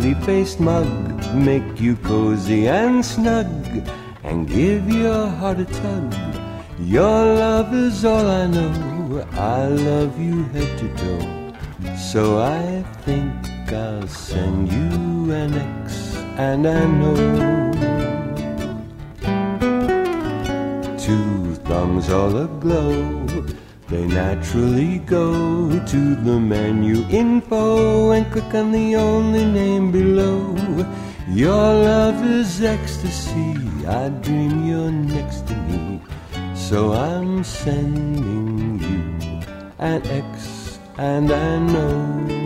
smiley-faced mug, make you cozy and snug, and give your heart a tug. Your love is all I know, I love you head to toe. So I think I'll send you an X, and I know two thumbs all aglow, they naturally go to the menu info and click on the only name below. Your love is ecstasy, I dream you're next to me. So I'm sending you an X, and I know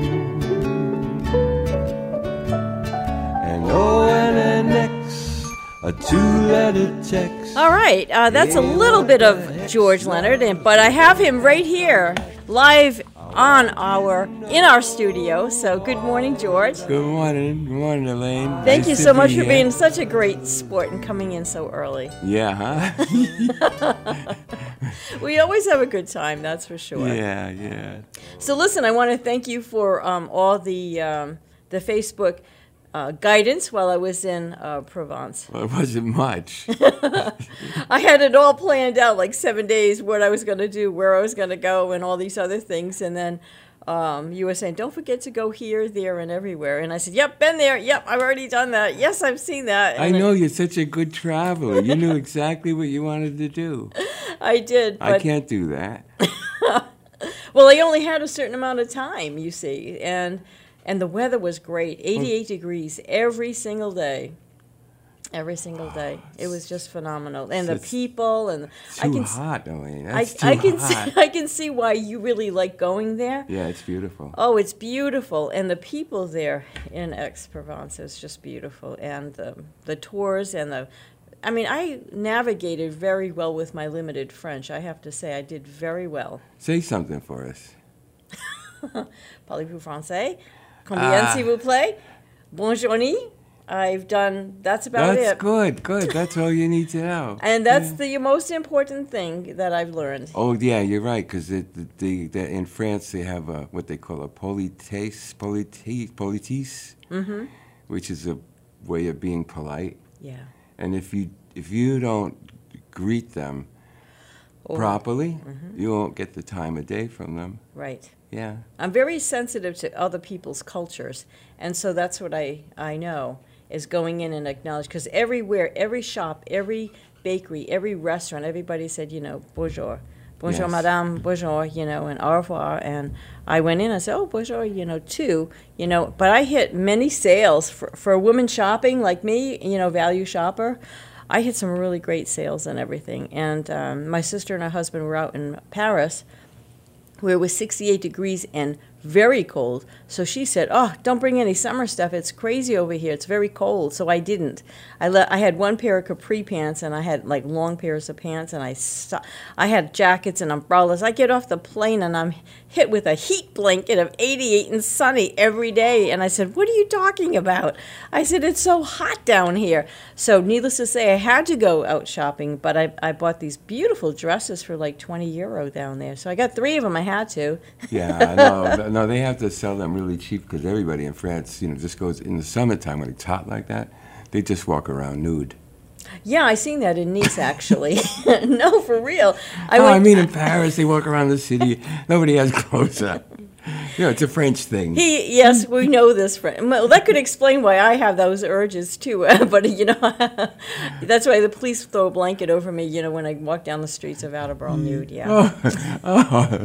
an O and an X, a two-letter text. All right, that's a little bit of George Leonard, but I have him right here, live in our studio. So good morning, George. Good morning, Elaine. Thank you so much for being such a great sport and coming in so early. Yeah, huh? We always have a good time, that's for sure. Yeah. So listen, I want to thank you for all the Facebook guidance while I was in Provence. Well, it wasn't much. I had it all planned out, like 7 days, what I was going to do, where I was going to go, and all these other things. And then you were saying, don't forget to go here, there, and everywhere. And I said, yep, been there. Yep, I've already done that. Yes, I've seen that. And I know you're such a good traveler. You knew exactly what you wanted to do. I did. But I can't do that. Well, I only had a certain amount of time, you see, and the weather was great, 88 degrees every single day. Every single day. It was just phenomenal. And the people, and too hot, Elaine. That's I too hot. I can see why you really like going there. Yeah, it's beautiful. Oh, it's beautiful. And the people there in Aix-Provence is just beautiful. And the tours and I navigated very well with my limited French. I have to say, I did very well. Say something for us. Parlez-vous français? Combien s'il vous plaît? Bonjour. That's about it. That's good. That's all you need to know. And that's the most important thing that I've learned. Oh, yeah, you're right, because in France they have what they call a politesse, which is a way of being polite. Yeah. And if you don't greet them properly, you won't get the time of day from them. Right. Yeah. I'm very sensitive to other people's cultures, and so that's what I know, is going in and acknowledge, because everywhere, every shop, every bakery, every restaurant, everybody said, bonjour. Bonjour, yes. madame, bonjour, and au revoir. And I went in, I said, oh, bonjour, too. But I hit many sales for a woman shopping like me, value shopper. I hit some really great sales and everything. And my sister and her husband were out in Paris, where it was 68 degrees and very cold. So she said, oh, don't bring any summer stuff. It's crazy over here. It's very cold. So I didn't. I had one pair of capri pants, and I had like long pairs of pants, and I had jackets and umbrellas. I get off the plane, and I'm hit with a heat blanket of 88 and sunny every day. And I said, what are you talking about? I said, it's so hot down here. So needless to say, I had to go out shopping, but I bought these beautiful dresses for like €20 down there. So I got 3 of them. I had to. Yeah, no, they have to sell them really cheap, because everybody in France, just goes in the summertime when it's hot like that. They just walk around nude. Yeah, I seen that in Nice, actually. No, for real. I mean in Paris, they walk around the city. Nobody has clothes on. It's a French thing. Yes, we know this. Well, that could explain why I have those urges, too. But, that's why the police throw a blanket over me, when I walk down the streets of Attleboro nude, yeah. Oh.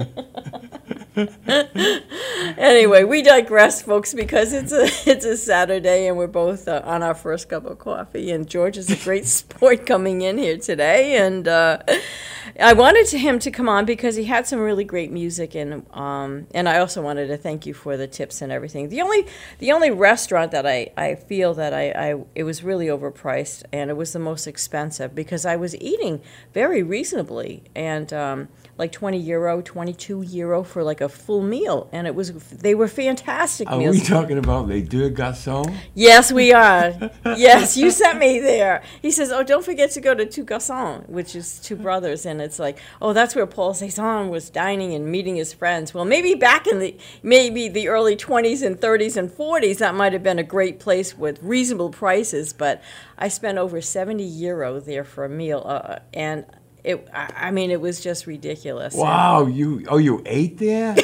Anyway, we digress, folks, because it's a Saturday, and we're both on our first cup of coffee, and George is a great sport coming in here today, and I wanted him to come on because he had some really great music, and I also wanted to thank you for the tips and everything. The only restaurant that I feel that it was really overpriced, and it was the most expensive, because I was eating very reasonably, and like €20, €22 for like a full meal, and they were fantastic Are meals. we talking about Les Deux Garçons? Yes, we are. Yes, you sent me there. He says, "Oh, don't forget to go to Two Garçons," which is two brothers, and it's like, oh, that's where Paul Cézanne was dining and meeting his friends. Well, maybe back in the early 20s and 30s and 40s, that might have been a great place with reasonable prices. But I spent over 70 euro there for a meal, and it was just ridiculous. Wow, you ate there?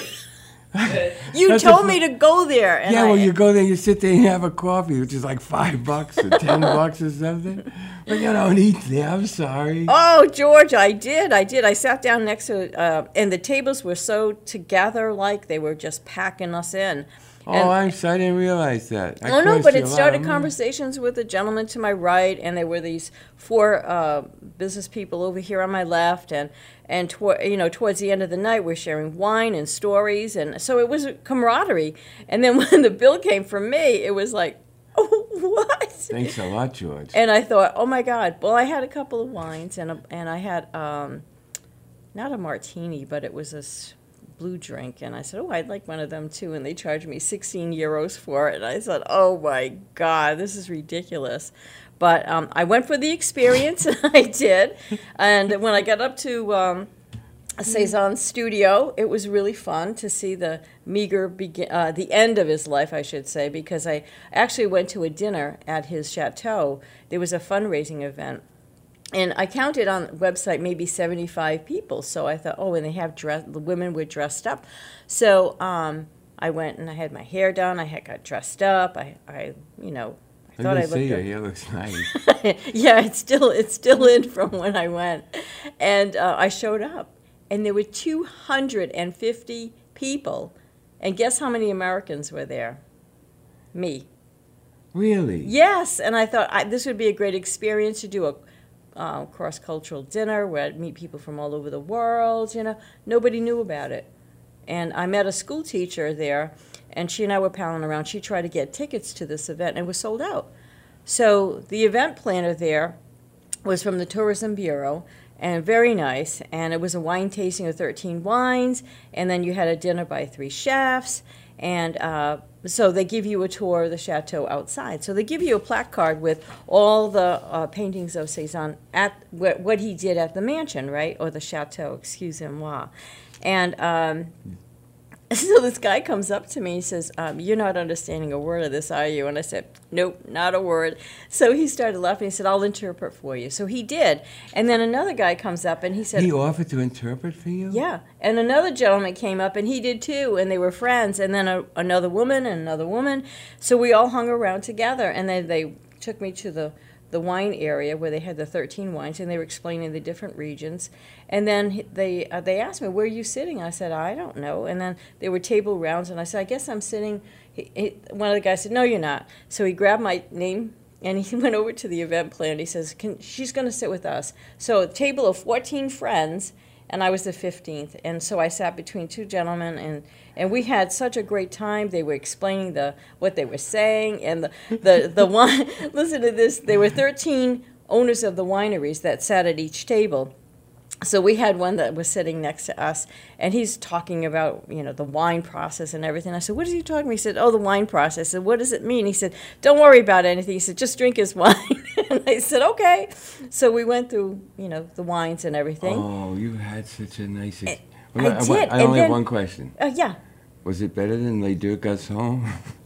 You told me to go there. And Yeah, well, you go there, you sit there and you have a coffee, which is like $5 or $10 or something. But you don't eat there, I'm sorry. Oh, George, I did. I sat down next to, and the tables were so together, like they were just packing us in. Oh, I didn't realize that. Oh, no, but it started conversations with the gentleman to my right, and there were these four business people over here on my left, and towards the end of the night, we're sharing wine and stories, and so it was a camaraderie. And then when the bill came from me, it was like, oh, what? Thanks a lot, George. And I thought, oh, my God. Well, I had a couple of wines, and I had not a martini, but it was a blue drink, and I said, oh, I'd like one of them too, and they charged me 16 euros for it, and I thought, oh my God, this is ridiculous. But I went for the experience, and I did, and when I got up to Cézanne's studio, it was really fun to see the the end of his life, I should say, because I actually went to a dinner at his chateau. There was a fundraising event. And I counted on the website maybe 75 people. So I thought, oh, and the women were dressed up. So I went and I had my hair done. I got dressed up. I thought I looked good. Your hair looks nice. Yeah, it's still in from when I went. And I showed up. And there were 250 people. And guess how many Americans were there? Me. Really? Yes. And I thought this would be a great experience to do a cross-cultural dinner where I'd meet people from all over the world. Nobody knew about it. And I met a school teacher there, and she and I were palling around. She tried to get tickets to this event, and it was sold out. So the event planner there was from the Tourism Bureau, and very nice. And it was a wine tasting of 13 wines, and then you had a dinner by 3 chefs, and so they give you a tour of the chateau outside. So they give you a placard with all the paintings of Cézanne at what he did at the mansion, right? Or the chateau, excusez-moi. And so this guy comes up to me and says, you're not understanding a word of this, are you? And I said, nope, not a word. So he started laughing. He said, I'll interpret for you. So he did. And then another guy comes up and he said... He offered to interpret for you? Yeah. And another gentleman came up and he did too. And they were friends. And then another woman and another woman. So we all hung around together. And then they took me to the wine area where they had the 13 wines, and they were explaining the different regions. And then they asked me, where are you sitting? I said, I don't know. And then there were table rounds, and I said, I guess I'm sitting. One of the guys said, no, you're not. So he grabbed my name, and he went over to the event planner. He says, she's going to sit with us. So a table of 14 friends, and I was the 15th. And so I sat between two gentlemen, and we had such a great time. They were explaining what they were saying, and the wine. Listen to this. There were 13 owners of the wineries that sat at each table. So we had one that was sitting next to us, and he's talking about, the wine process and everything. I said, what is he talking about? He said, oh, the wine process. I said, what does it mean? He said, don't worry about anything. He said, just drink his wine. And I said, okay. So we went through, the wines and everything. Oh, you had such a nice... I did. I only have one question. Yeah. Was it better than Les Deux Garçons?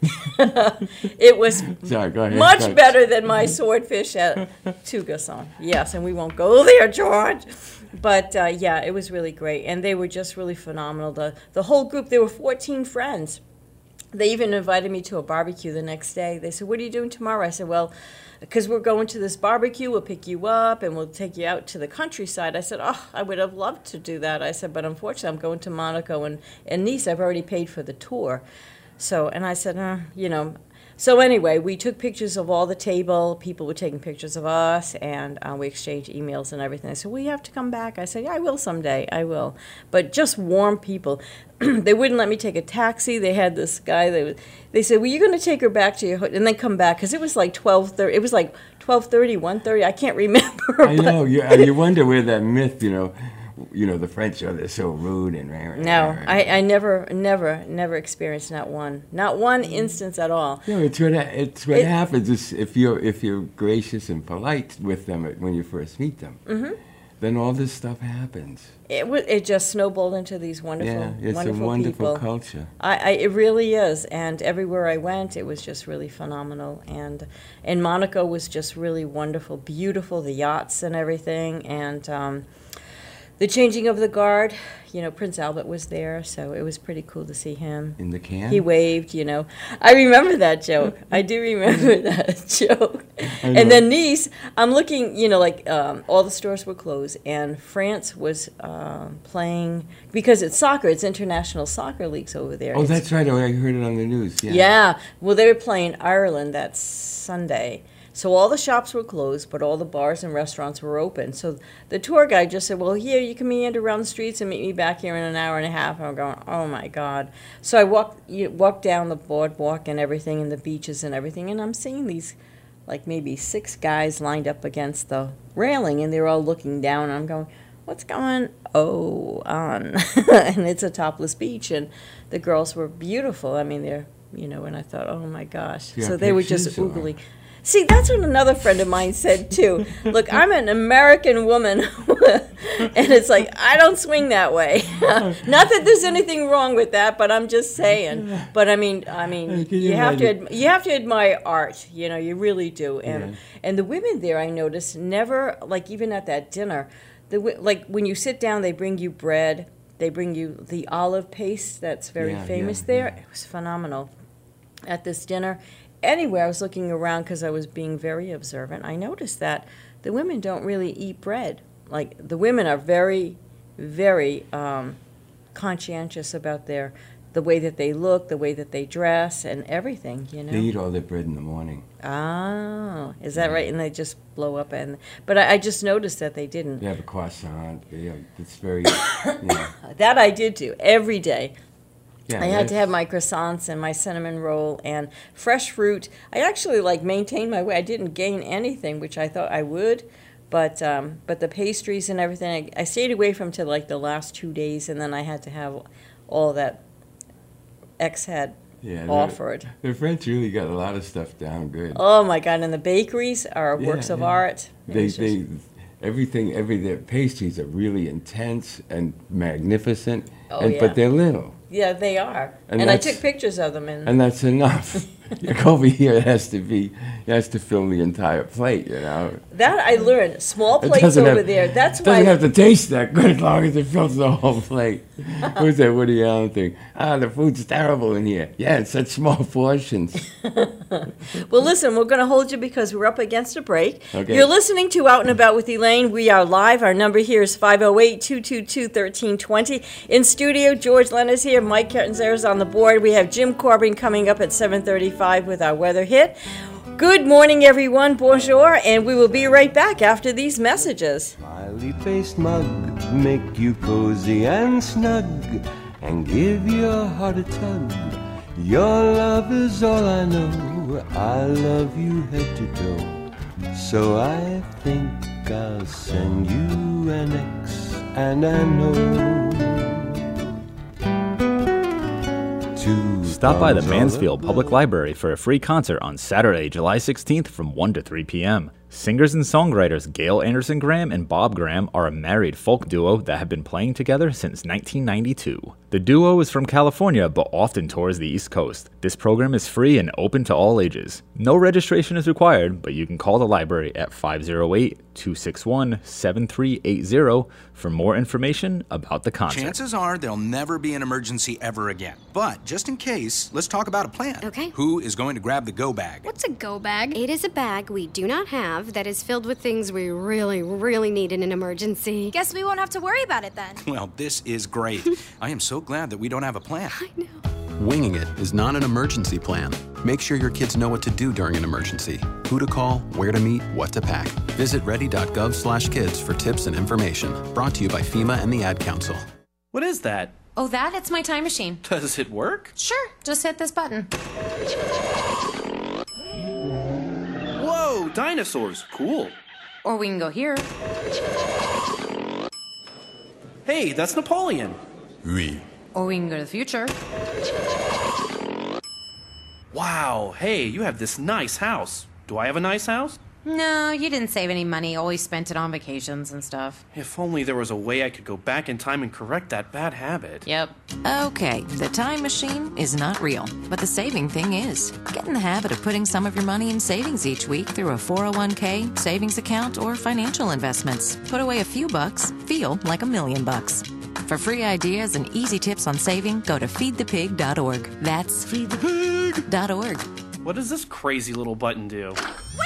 It was Sorry, go ahead. much better than my swordfish at Two Garçons. Yes, and we won't go there, George. But, yeah, it was really great. And they were just really phenomenal. The whole group, there were 14 friends. They even invited me to a barbecue the next day. They said, what are you doing tomorrow? I said, well, because we're going to this barbecue, we'll pick you up and we'll take you out to the countryside. I said, oh, I would have loved to do that. I said, but unfortunately, I'm going to Monaco and Nice. I've already paid for the tour. So, and I said, So anyway, we took pictures of all the table. People were taking pictures of us, and we exchanged emails and everything. I said, well, you have to come back. I said, yeah, I will someday. I will. But just warm people. They wouldn't let me take a taxi. They had this guy. They said, well, you're going to take her back to your hotel and then come back, because it was like 12:30. It was like 12:30, 1:30. I can't remember. I know. You wonder where that myth, the French, they're so rude and No, I never experienced not one instance at all. It's what happens if you're gracious and polite with them when you first meet them. Mm-hmm. Then all this stuff happens. It just snowballed into these wonderful, it's wonderful a wonderful people. culture. It really is, and everywhere I went, it was just really phenomenal. And Monaco was just really wonderful, beautiful, the yachts and everything, and the changing of the guard. Prince Albert was there, so it was pretty cool to see him. In the can? He waved, I remember that joke. I do remember that joke. And then Nice, I'm looking, all the stores were closed, and France was playing, because it's soccer, it's international soccer leagues over there. Oh, that's right. I heard it on the news. Yeah. Well, they were playing Ireland that Sunday. So all the shops were closed, but all the bars and restaurants were open. So the tour guide just said, well, here, you can meander around the streets and meet me back here in an hour and a half. And I'm going, oh, my God. So I walked down the boardwalk and everything, and the beaches and everything, and I'm seeing these, maybe 6 guys lined up against the railing, and they're all looking down. And I'm going, what's going on? And it's a topless beach, and the girls were beautiful. I mean, they're, and I thought, oh, my gosh. Yeah, so they were just pictures, oogly. See, that's what another friend of mine said, too. Look, I'm an American woman, and it's I don't swing that way. Not that there's anything wrong with that, but I'm just saying. But, I mean, you have to admire art, you really do. And the women there, I noticed, never, even at that dinner, when you sit down, they bring you bread, they bring you the olive paste that's very famous there. It was phenomenal at this dinner. Anyway, I was looking around because I was being very observant. I noticed that the women don't really eat bread. The women are very, very conscientious about the way that they look, the way that they dress, and everything, They eat all their bread in the morning. Oh, is that right? And they just blow up. But I just noticed that they didn't. They have a croissant. It's very, That I did too, every day. Yeah, I had to have my croissants and my cinnamon roll and fresh fruit. I actually maintained my weight. I didn't gain anything, which I thought I would, but the pastries and everything, I stayed away from till the last 2 days, and then I had to have all that X had offered. The French really got a lot of stuff down good. Oh my God! And the bakeries are works of art. Their pastries are really intense and magnificent, yeah. But they're little. Yeah, they are. And I took pictures of them. And that's enough. Over here, it has to fill the entire plate, That I learned. Small plates over there. That's why. It doesn't have to taste that good as long as it fills the whole plate. Who's that Woody Allen thing? The food's terrible in here. Yeah, in such small portions. Well, listen, we're going to hold you because we're up against a break. Okay. You're listening to Out and About with Elaine. We are live. Our number here is 508-222-1320. In studio, George Leonard's here. Mike Catanzara's on the board. We have Jim Corbin coming up at 7:35 with our weather hit. Good morning, everyone. Bonjour. And we will be right back after these messages. Smiley-faced mug, make you cozy and snug, and give your heart a tug. Your love is all I know. I love you head to toe. So I think I'll send you an X and a note. Stop by the Mansfield Public Library for a free concert on Saturday, July 16th from 1 to 3 p.m. Singers and songwriters Gail Anderson Graham and Bob Graham are a married folk duo that have been playing together since 1992. The duo is from California but often tours the East Coast. This program is free and open to all ages. No registration is required, but you can call the library at 508-261-7380 for more information about the concert. Chances are there'll never be an emergency ever again. But just in case, let's talk about a plan. Okay. Who is going to grab the go bag? What's a go bag? It is a bag we do not have that is filled with things we really, really need in an emergency. Guess we won't have to worry about it then. Well, this is great. I am so glad that we don't have a plan. I know. Winging it is not an emergency plan. Make sure your kids know what to do during an emergency, who to call, where to meet, what to pack. Visit ready.gov/kids for tips and information. Brought to you by FEMA and the Ad Council. What is that? Oh, it's my time machine. Does it work? Sure, just hit this button. Whoa, dinosaurs. Cool. Or we can go here. Hey, that's Napoleon. Oui. Or we can go to the future. Wow, hey, you have this nice house. Do I have a nice house? No, you didn't save any money. Always spent it on vacations and stuff. If only there was a way I could go back in time and correct that bad habit. Yep. Okay, the time machine is not real, but the saving thing is. Get in the habit of putting some of your money in savings each week through a 401k, savings account, or financial investments. Put away a few bucks, feel like $1,000,000. For free ideas and easy tips on saving, go to feedthepig.org. That's feedthepig.org. What does this crazy little button do?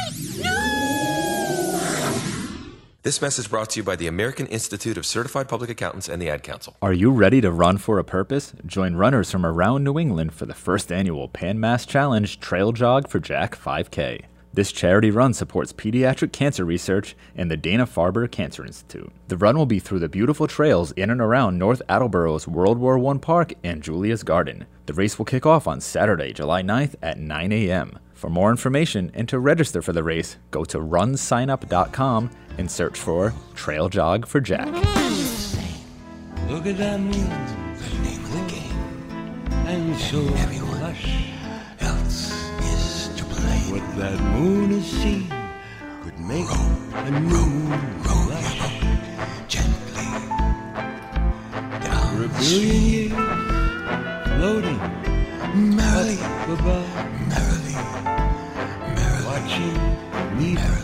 This message brought to you by the American Institute of Certified Public Accountants and the Ad Council. Are you ready to run for a purpose? Join runners from around New England for the first annual Pan Mass Challenge Trail Jog for Jack 5K. This charity run supports pediatric cancer research and the Dana-Farber Cancer Institute. The run will be through the beautiful trails in and around North Attleboro's World War I Park and Julia's Garden. The race will kick off on Saturday, July 9th at 9 a.m. For more information and to register for the race, go to runsignup.com and search for Trail Jog for Jack. Look at that moon, the name of the game, and so everyone else is to blame. What that moon has seen could make a new blush gently down for a billion years, floating merrily above, merrily, watching me merrily.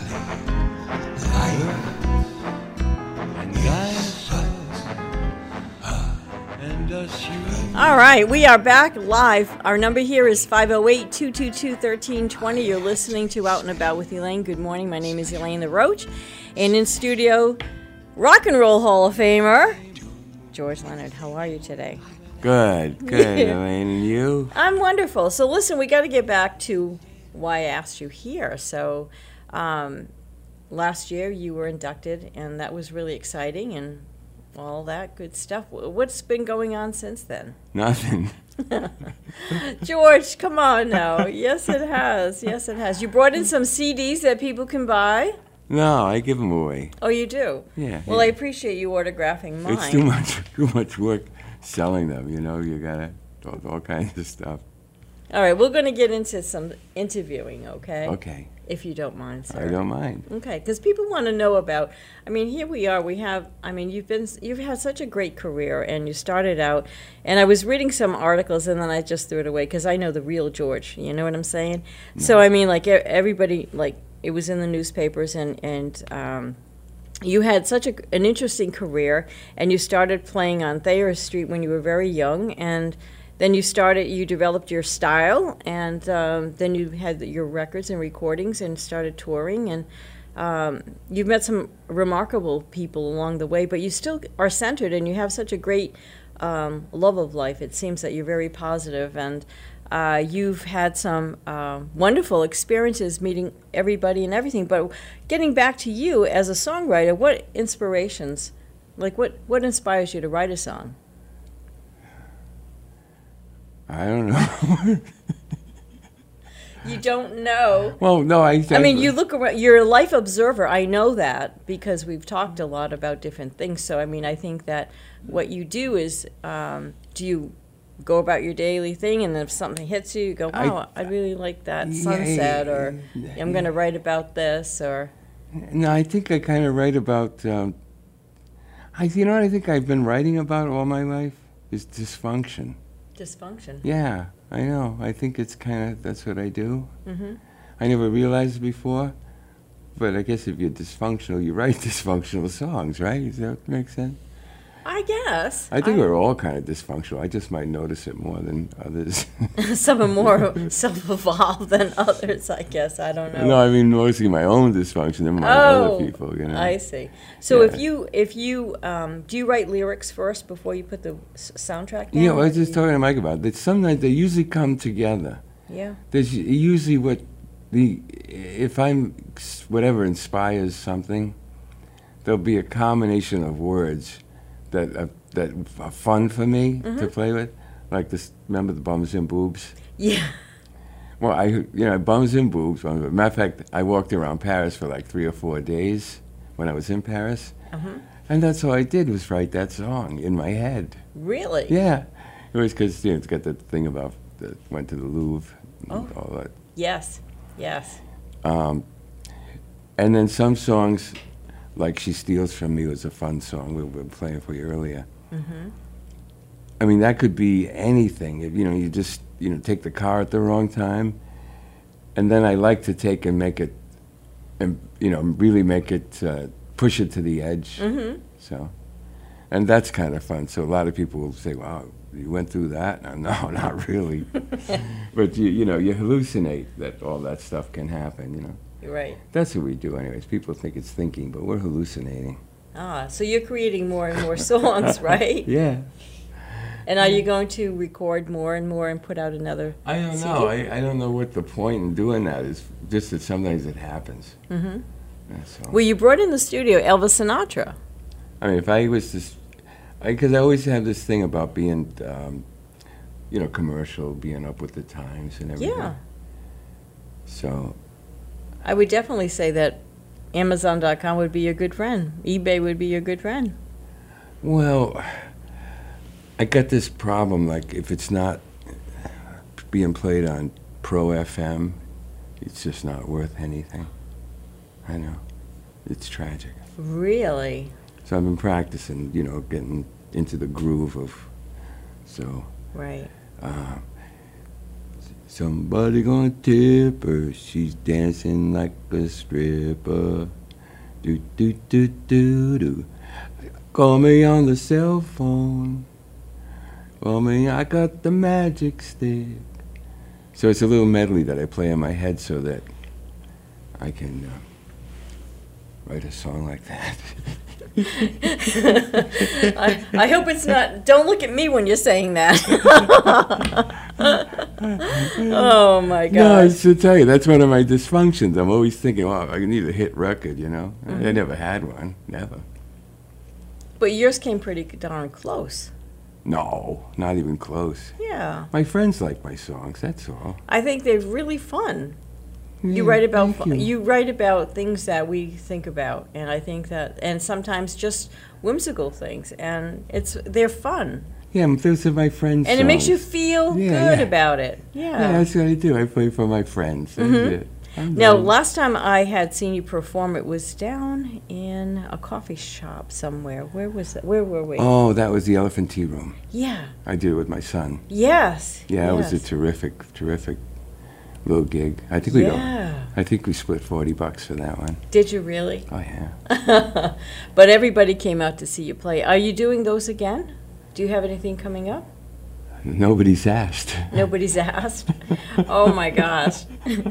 All right, we are back live. Our number here is 508-222-1320. You're listening to Out and About with Elaine. Good morning. My name is Elaine the Roach. And in studio, Rock and Roll Hall of Famer, George Leonard. How are you today? Good, Elaine. And you? I'm wonderful. So listen, we got to get back to why I asked you here. So last year you were inducted, and that was really exciting, and all that good stuff. What's been going on since then? Nothing. George, come on now. Yes, it has. Yes, it has. You brought in some CDs that people can buy? No, I give them away. Oh, you do? Yeah. Well, I appreciate you autographing mine. It's too much work selling them, you know. You got to all kinds of stuff. All right, we're going to get into some interviewing, okay? Okay. If you don't mind, sir. I don't mind. Okay, because people want to know about, I mean, here we are, you've had such a great career, and you started out, and I was reading some articles, and then I just threw it away, because I know the real George, you know what I'm saying? No. So, I mean, like, everybody, like, it was in the newspapers, and you had such an interesting career, and you started playing on Thayer Street when you were very young, and then you developed your style, and then you had your records and recordings and started touring, and you've met some remarkable people along the way, but you still are centered, and you have such a great love of life. It seems that you're very positive, and you've had some wonderful experiences meeting everybody and everything. But getting back to you as a songwriter, what inspirations, like what inspires you to write a song? I don't know. You don't know? Well, no, I mean, you look around. You're a life observer. I know that because we've talked a lot about different things. So, I mean, I think that what you do is, do you go about your daily thing, and if something hits you, you go, wow, I really like that sunset, or I'm going to write about this, or... No, I think I kind of write about... you know what I think I've been writing about all my life? Is dysfunction. Dysfunction? Yeah, I know. I think it's kind of, that's what I do. Mm-hmm. I never realized before, but I guess if you're dysfunctional, you write dysfunctional songs, right? Does that make sense? I guess. I think we're all kind of dysfunctional. I just might notice it more than others. Some are more self-evolved than others, I guess. I don't know. No, I mean mostly my own dysfunction than other people, you know. I see. So if you do you write lyrics first before you put the soundtrack down? Yeah, I was just talking to Mike about that. Sometimes they usually come together. Yeah. There's usually if whatever inspires something, there'll be a combination of words that are fun for me to play with, like this. Remember the Bums and Boobs? Yeah. Well, Bums and Boobs. Matter of fact, I walked around Paris for like 3 or 4 days when I was in Paris, And that's all I did was write that song in my head. Really? Yeah. It was because, it's got that thing about that went to the Louvre and all that. Yes, yes. And then some songs, like She Steals From Me was a fun song we were playing for you earlier. Mm-hmm. I mean, that could be anything. You just, take the car at the wrong time. And then I like to take and make it, and, really make it, push it to the edge. Mm-hmm. So, and that's kind of fun. So a lot of people will say, wow, you went through that? No, not really. But, you hallucinate that all that stuff can happen, You're right. That's what we do anyways. People think it's thinking, but we're hallucinating. So you're creating more and more songs, right? Yeah. And are you going to record more and more and put out another I don't CD? know. I don't know what the point in doing that is. Just that sometimes it happens. Mm-hmm. That's all. Well, you brought in the studio Elvis Sinatra. I mean, if I was just, because I always have this thing about being, commercial, being up with the times and everything. Yeah. So. I would definitely say that Amazon.com would be your good friend. eBay would be your good friend. Well, I got this problem, like if it's not being played on Pro FM, it's just not worth anything. I know. It's tragic. Really? So I've been practicing, getting into the groove of, so. Right. Somebody gonna tip her, she's dancing like a stripper. Do, do, do, do, do. Call me on the cell phone. Call me, I got the magic stick. So it's a little medley that I play in my head so that I can write a song like that. I hope it's not. Don't look at me when you're saying that. Oh my God! No, I should tell you that's one of my dysfunctions. I'm always thinking, "Oh, I need a hit record," Mm-hmm. I never had one, never. But yours came pretty darn close. No, not even close. Yeah. My friends like my songs. That's all. I think they're really fun. Yeah, You write about thank you. you write about things that we think about, and I think that, and sometimes just whimsical things, and they're fun. Yeah, those are my friends. And it makes you songs. feel good Yeah. about it. Yeah, Yeah. that's what I do. I play for my friends. That's Mhm. it. I'm Now, done. last time I had seen you perform, it was down in a coffee shop somewhere. Where was that? Where were we? Oh, that was the Elephant Tea Room. Yeah. I did it with my son. Yes. Yeah, it was a yes. terrific little gig. I think Yeah. I think we split $40 for that one. Did you really? Oh yeah. But everybody came out to see you play. Are you doing those again? Do you have anything coming up? Nobody's asked. Nobody's asked? Oh my gosh.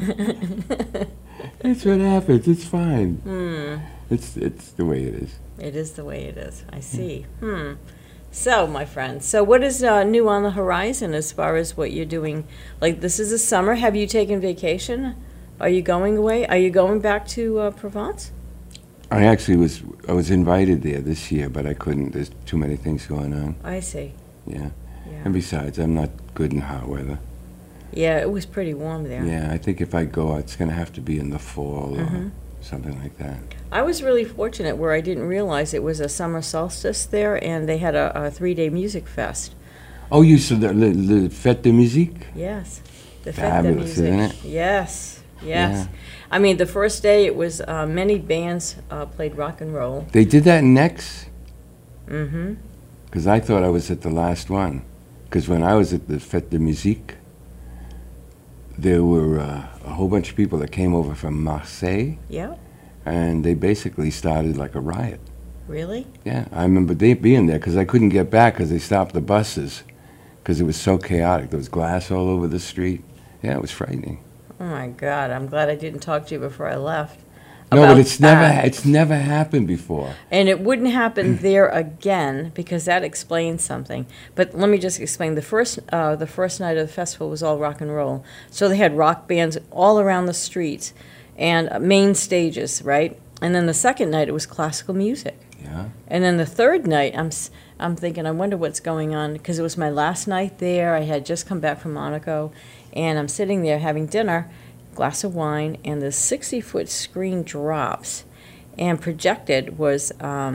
That's what happens. It's fine. Hmm. It's the way it is. It is the way it is. I see. So, my friend, so what is new on the horizon as far as what you're doing? Like, this is the summer. Have you taken vacation? Are you going away? Are you going back to Provence? I actually was invited there this year, but I couldn't. There's too many things going on. I see. Yeah. Yeah. And besides, I'm not good in hot weather. Yeah, it was pretty warm there. Yeah, I think if I go, it's going to have to be in the fall Mhm. or something like that. I was really fortunate where I didn't realize it was a summer solstice there, and they had a 3-day music fest. Oh, you said the Le Fête de Musique? Yes. The Fête de Fabulous, Musique. isn't it? Yes, yes. Yeah. I mean, the first day it was many bands played rock and roll. They did that next? Mm-hmm. Because I thought I was at the last one. Because when I was at the Fête de Musique, there were a whole bunch of people that came over from Marseille, Yeah. and they basically started like a riot. Really? Yeah, I remember they being there because I couldn't get back because they stopped the buses because it was so chaotic. There was glass all over the street. Yeah, it was frightening. Oh my God! I'm glad I didn't talk to you before I left. No, about but it's that. never happened before. And it wouldn't happen there again because that explains something. But let me just explain. The first night of the festival was all rock and roll. So they had rock bands all around the streets and main stages, right? And then the second night it was classical music. Yeah. And then the third night, I'm thinking, I wonder what's going on because it was my last night there. I had just come back from Monaco, and I'm sitting there having dinner, glass of wine, and the 60-foot screen drops, and projected was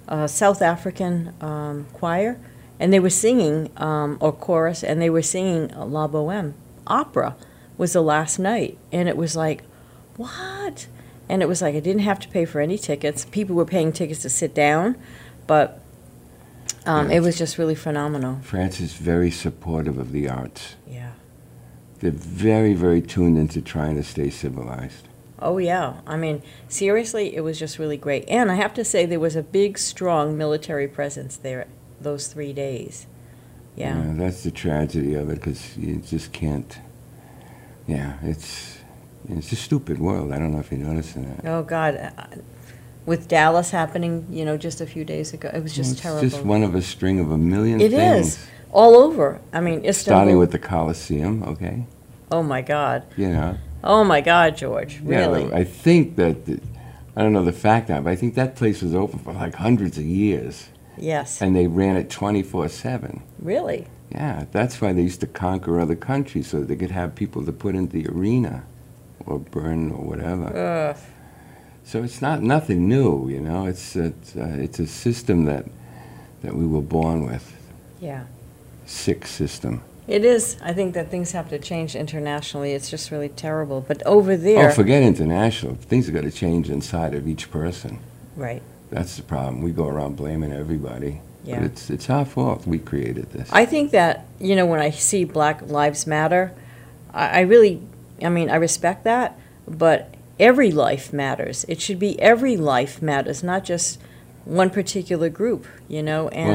South African choir, and they were singing, or chorus, and they were singing La Boheme. Opera was the last night, and it was like, what? And it was like I didn't have to pay for any tickets. People were paying tickets to sit down, but it was just really phenomenal. France is very supportive of the arts. Yeah. They're very, very tuned into trying to stay civilized. Oh, yeah. I mean, seriously, it was just really great. And I have to say there was a big, strong military presence there those 3 days. Yeah. That's the tragedy of it, because you just can't. Yeah, it's a stupid world. I don't know if you're noticing that. Oh, God. With Dallas happening, just a few days ago, it was just terrible. It's just one of a string of a million things. It is. All over. I mean, Istanbul. Starting with the Colosseum, okay? Oh, my God. Yeah. Oh, my God, George. Really? Yeah, I think that, I don't know the fact now, but I think that place was open for like hundreds of years. Yes. And they ran it 24/7. Really? Yeah, that's why they used to conquer other countries, so that they could have people to put in the arena or burn or whatever. So it's nothing new, It's a system that we were born with. Yeah. Sick system. It is. I think that things have to change internationally. It's just really terrible. But over there... Oh, forget international. Things have got to change inside of each person. Right. That's the problem. We go around blaming everybody. Yeah. But it's our fault. We created this. I think that, when I see Black Lives Matter, I respect that, but every life matters. It should be every life matters, not just one particular group, and...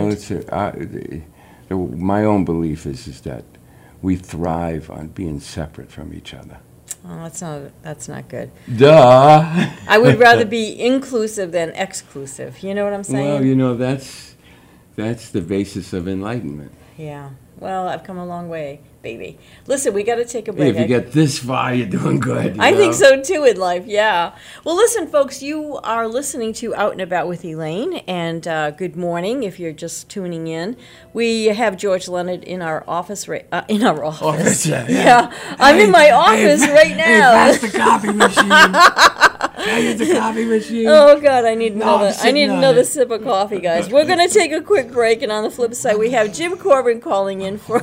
Well, my own belief is that we thrive on being separate from each other. Oh, that's not good. Duh! I would rather be inclusive than exclusive. You know what I'm saying? Well, that's the basis of enlightenment. Yeah. Well, I've come a long way, baby. Listen, we got to take a break. Hey, if you get this far, you're doing good. I think so, too, in life, yeah. Well, listen, folks, you are listening to Out and About with Elaine, and good morning if you're just tuning in. We have George Leonard in our office, in our office. Yeah. I'm in my office right now. Hey, pass the coffee machine. Can I use the coffee machine? Oh, God, I need another sip of coffee, guys. We're going to take a quick break, and on the flip side, we have Jim Corbin calling in for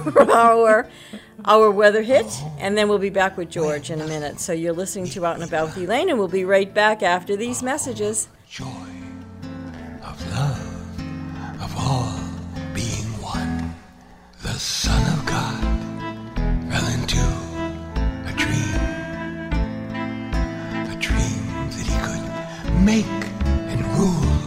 our weather hit, and then we'll be back with George in a minute. So you're listening to Out and About with Elaine, and we'll be right back after these messages. Joy of love, of all being one. The Son of God fell into a dream that he could make and rule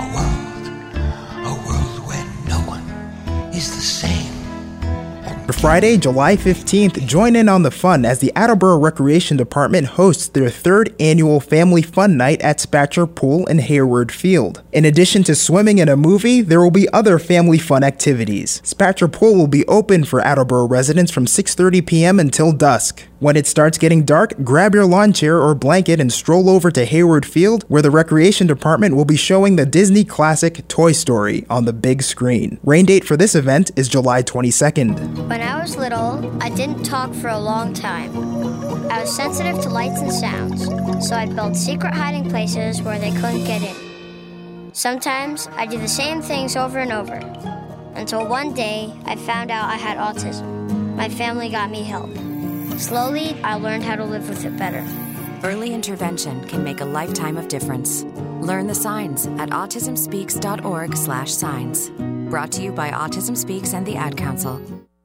a world where no one is the same. For Friday, July 15th, join in on the fun as the Attleboro Recreation Department hosts their 3rd annual Family Fun Night at Spatcher Pool in Hayward Field. In addition to swimming and a movie, there will be other family fun activities. Spatcher Pool will be open for Attleboro residents from 6:30 p.m. until dusk. When it starts getting dark, grab your lawn chair or blanket and stroll over to Hayward Field, where the Recreation Department will be showing the Disney classic Toy Story on the big screen. Rain date for this event is July 22nd. When I was little, I didn't talk for a long time. I was sensitive to lights and sounds, so I built secret hiding places where they couldn't get in. Sometimes I do the same things over and over, until one day I found out I had autism. My family got me help. Slowly, I learned how to live with it better. Early intervention can make a lifetime of difference. Learn the signs at autismspeaks.org/signs. Brought to you by Autism Speaks and the Ad Council.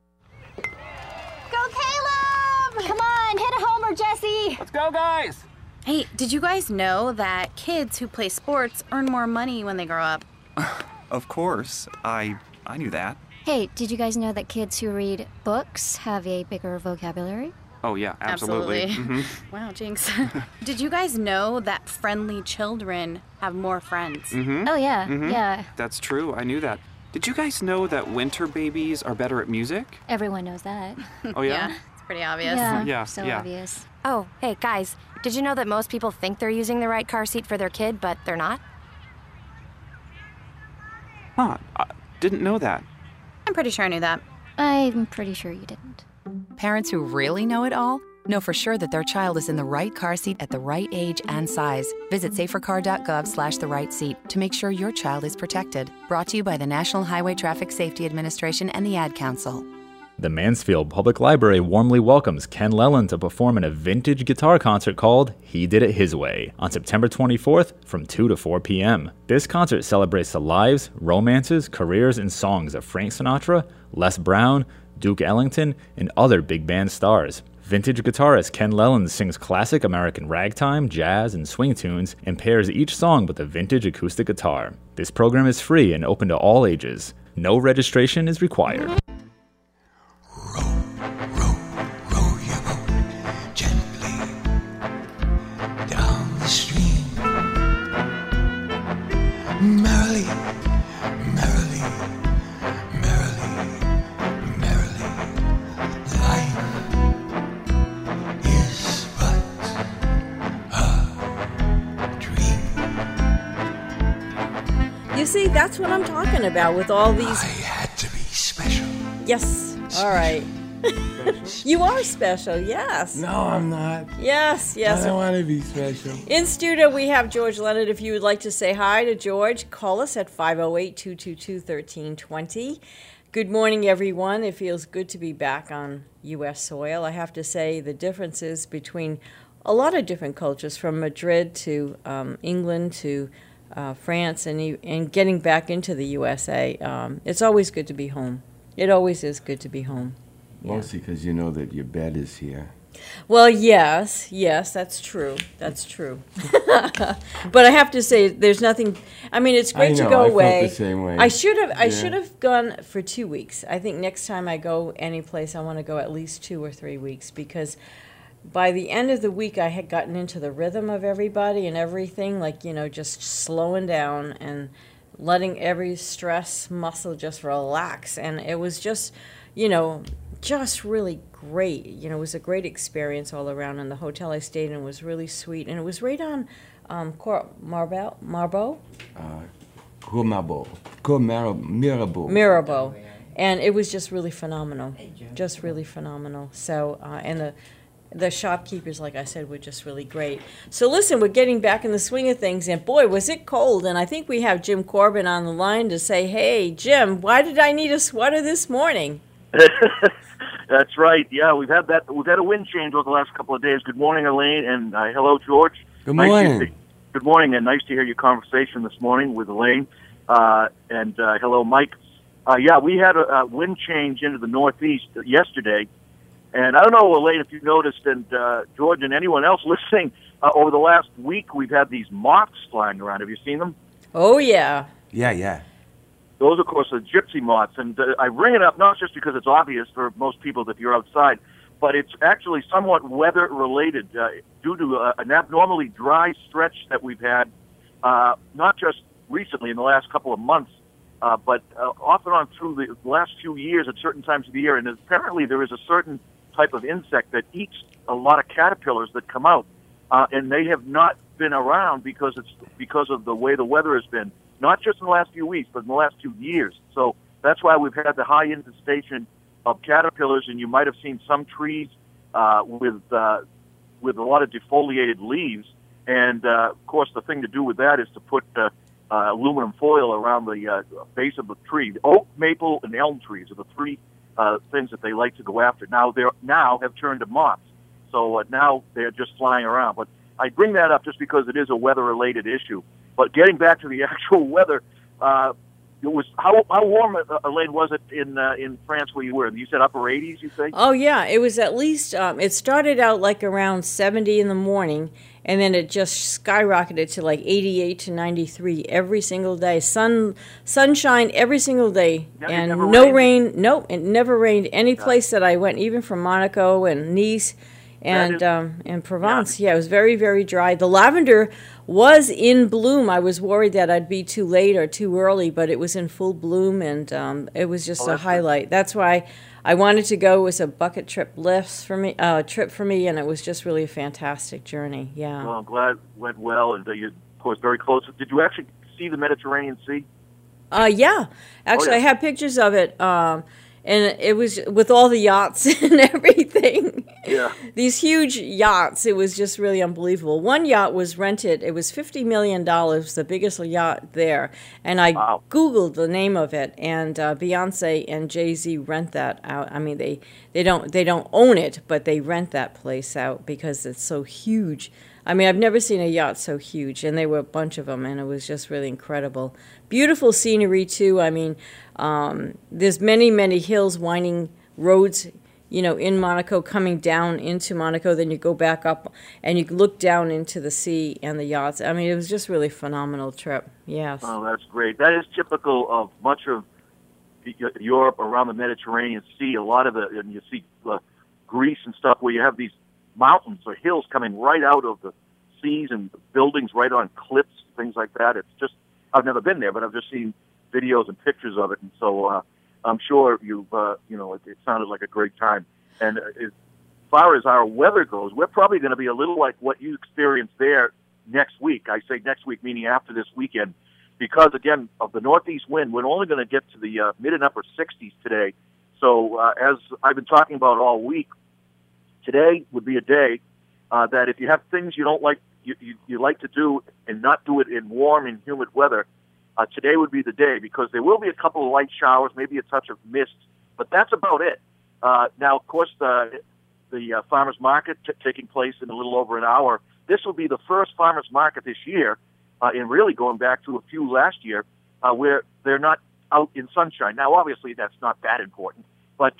Go, Caleb! Come on, hit a homer, Jesse! Let's go, guys! Hey, did you guys know that kids who play sports earn more money when they grow up? Of course. I knew that. Hey, did you guys know that kids who read books have a bigger vocabulary? Oh, yeah, absolutely. Mm-hmm. Wow, jinx. Did you guys know that friendly children have more friends? Mm-hmm. Oh, yeah, mm-hmm. yeah. That's true, I knew that. Did you guys know that winter babies are better at music? Everyone knows that. Oh, yeah? Yeah, it's pretty obvious. Yeah, so obvious. Oh, hey, guys, did you know that most people think they're using the right car seat for their kid, but they're not? Huh, I didn't know that. I'm pretty sure I knew that. I'm pretty sure you didn't. Parents who really know it all know for sure that their child is in the right car seat at the right age and size. Visit safercar.gov/the-right-seat to make sure your child is protected. Brought to you by the National Highway Traffic Safety Administration and the Ad Council. The Mansfield Public Library warmly welcomes Ken Leland to perform in a vintage guitar concert called He Did It His Way on September 24th from 2 to 4 p.m. This concert celebrates the lives, romances, careers, and songs of Frank Sinatra, Les Brown, Duke Ellington, and other big band stars. Vintage guitarist Ken Leland sings classic American ragtime, jazz, and swing tunes and pairs each song with a vintage acoustic guitar. This program is free and open to all ages. No registration is required. Merrily, merrily, merrily, merrily, life is but a dream. You see, that's what I'm talking about with all these. I had to be special. Yes. All right. You are special, yes. No, I'm not. Yes, yes. I don't want to be special. In studio, we have George Leonard. If you would like to say hi to George, call us at 508-222-1320. Good morning, everyone. It feels good to be back on U.S. soil. I have to say the differences between a lot of different cultures, from Madrid to England to France and getting back into the USA. It's always good to be home. It always is good to be home. Mostly because you know that your bed is here. Well, yes, that's true. That's true. But I have to say, there's nothing. I mean, it's great to go away. I felt the same way. I should have gone for 2 weeks. I think next time I go any place, I want to go at least 2 or 3 weeks, because by the end of the week, I had gotten into the rhythm of everybody and everything, like, just slowing down and letting every stress muscle just relax. And it was just, just really great. It was a great experience all around, and the hotel I stayed in was really sweet. And it was right on Mirabeau. Mirabeau. And it was just really phenomenal. Just really phenomenal. So, and the shopkeepers, like I said, were just really great. So listen, we're getting back in the swing of things, and boy, was it cold. And I think we have Jim Corbin on the line to say, hey, Jim, why did I need a sweater this morning? That's right. Yeah, we've had a wind change over the last couple of days. Good morning, Elaine, and hello, George. Good morning. Good morning, and nice to hear your conversation this morning with Elaine. And hello, Mike. Yeah, we had a wind change into the Northeast yesterday, and I don't know, Elaine, if you noticed, and George and anyone else listening, over the last week we've had these moths flying around. Have you seen them? Oh, yeah. Yeah. Those, of course, are gypsy moths, and I bring it up not just because it's obvious for most people that you're outside, but it's actually somewhat weather-related due to an abnormally dry stretch that we've had, not just recently in the last couple of months, but off and on through the last few years at certain times of the year. And apparently there is a certain type of insect that eats a lot of caterpillars that come out, and they have not been around because of the way the weather has been. Not just in the last few weeks, but in the last 2 years. So that's why we've had the high infestation of caterpillars, and you might have seen some trees with a lot of defoliated leaves. And, of course, the thing to do with that is to put aluminum foil around the base of the tree. The oak, maple, and elm trees are the three things that they like to go after. Now they have turned to moths, so now they're just flying around. But I bring that up just because it is a weather-related issue. But getting back to the actual weather, it was how warm, Elaine, was it in France where you were? You said upper 80s, you say? Oh, yeah. It was at least, it started out like around 70 in the morning, and then it just skyrocketed to like 88 to 93 every single day. Sunshine every single day. And no rain. No, it never rained any place that I went, even from Monaco and Nice and Provence. Yeah, it was very, very dry. The lavender was in bloom. I was worried that I'd be too late or too early, but it was in full bloom, and it was just a highlight. Good. That's why I wanted to go. It was a bucket trip for me, and it was just really a fantastic journey. Yeah. Well, I'm glad it went well, and you're, of course, very close. Did you actually see the Mediterranean Sea? Yeah. Actually, I have pictures of it. And it was with all the yachts and everything. Yeah. These huge yachts. It was just really unbelievable. One yacht was rented. It was $50 million, the biggest yacht there. And I Googled the name of it, and Beyonce and Jay-Z rent that out. I mean, they don't own it, but they rent that place out because it's so huge. I mean, I've never seen a yacht so huge, and there were a bunch of them, and it was just really incredible. Beautiful scenery, too. I mean, there's many, many hills, winding roads, in Monaco, coming down into Monaco. Then you go back up, and you look down into the sea and the yachts. I mean, it was just really a phenomenal trip. Yes. Oh, that's great. That is typical of much of Europe, around the Mediterranean Sea. A lot of it, and you see Greece and stuff, where you have these mountains or hills coming right out of the seas and buildings right on cliffs, things like that. It's just, I've never been there, but I've just seen videos and pictures of it, and so I'm sure it sounded like a great time. And as far as our weather goes, we're probably going to be a little like what you experienced there next week. I say next week, meaning after this weekend, because again of the northeast wind, we're only going to get to the mid and upper 60s today. So as I've been talking about all week, today would be a day that if you have things you don't like, you like to do and not do it in warm and humid weather, today would be the day, because there will be a couple of light showers, maybe a touch of mist, but that's about it. Now, of course, the farmers market taking place in a little over an hour. This will be the first farmers market this year, and really going back to a few last year, where they're not out in sunshine. Now, obviously, that's not that important, but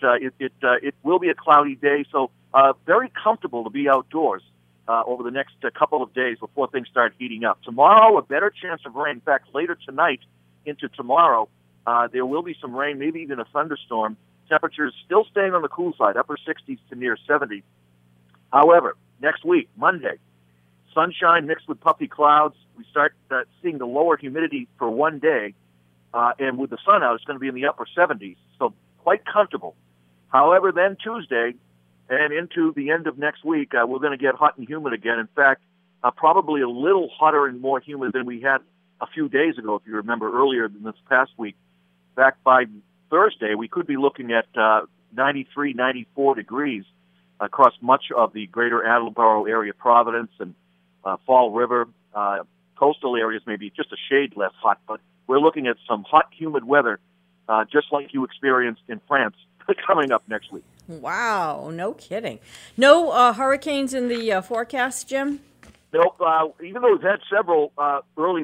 it will be a cloudy day, so very comfortable to be outdoors over the next couple of days before things start heating up. Tomorrow, a better chance of rain. In fact, later tonight into tomorrow, there will be some rain, maybe even a thunderstorm. Temperatures still staying on the cool side, upper 60s to near 70. However, next week, Monday, sunshine mixed with puffy clouds. We start seeing the lower humidity for one day, and with the sun out, it's going to be in the upper 70s, so quite comfortable. However, then Tuesday and into the end of next week, we're going to get hot and humid again. In fact, probably a little hotter and more humid than we had a few days ago, if you remember earlier than this past week. Back by Thursday, we could be looking at 93, 94 degrees across much of the greater Attleboro area, Providence and Fall River. Coastal areas may be just a shade less hot, but we're looking at some hot, humid weather, just like you experienced in France, coming up next week. Wow, no kidding. No hurricanes in the forecast, Jim? Nope. Even though we've had several earlier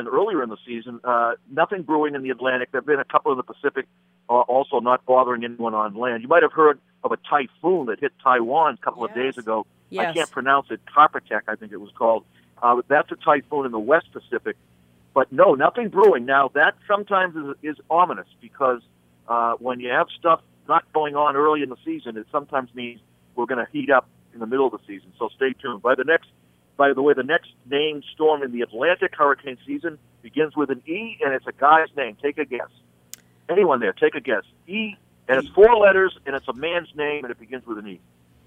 in the season, nothing brewing in the Atlantic. There have been a couple in the Pacific, also not bothering anyone on land. You might have heard of a typhoon that hit Taiwan a couple of days ago. Yes. I can't pronounce it. Carpetech, I think it was called. That's a typhoon in the West Pacific. But no, nothing brewing. Now, that sometimes is ominous, because when you have stuff not going on early in the season, it sometimes means we're going to heat up in the middle of the season. So stay tuned. By the way, the next named storm in the Atlantic hurricane season begins with an E, and it's a guy's name. Take a guess. Anyone there, take a guess. E, and it's 4 letters, and it's a man's name, and it begins with an E.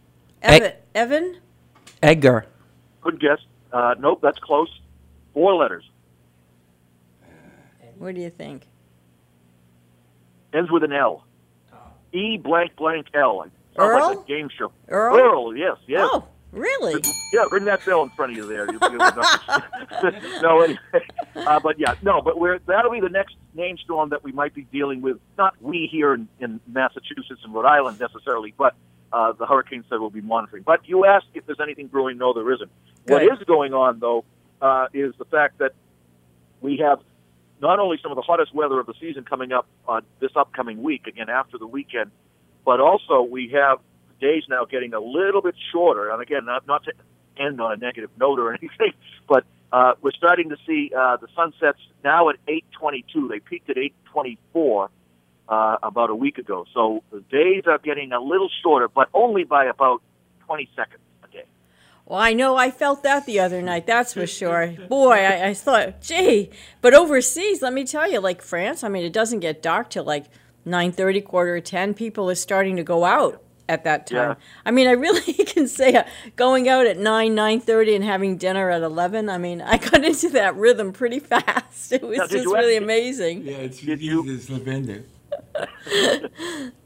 Evan? Edgar. Good guess. Nope, that's close. 4 letters. What do you think? Ends with an L. E blank blank L. Sounds Earl? like a game show. Earl? Yes. Oh, really? Yeah, ring that bell in front of you there. No, anyway. But that'll be the next named storm that we might be dealing with. Not we here in Massachusetts and Rhode Island necessarily, but the hurricane center will be monitoring. But you asked if there's anything brewing. No, there isn't. Good. What is going on, though, is the fact that we have not only some of the hottest weather of the season coming up this upcoming week, again after the weekend, but also we have days now getting a little bit shorter. And again, not to end on a negative note or anything, but we're starting to see the sunsets now at 8:22. They peaked at 8:24 about a week ago. So the days are getting a little shorter, but only by about 20 seconds a day. Well, I know I felt that the other night, that's for sure. Boy, I thought, gee. But overseas, let me tell you, like France, I mean, it doesn't get dark till like 9:30, 9:45. People are starting to go out at that time. Yeah. I mean, I really can say going out at 9:30 and having dinner at 11, I mean, I got into that rhythm pretty fast. It was just really amazing. Yeah, it's easy to slip into.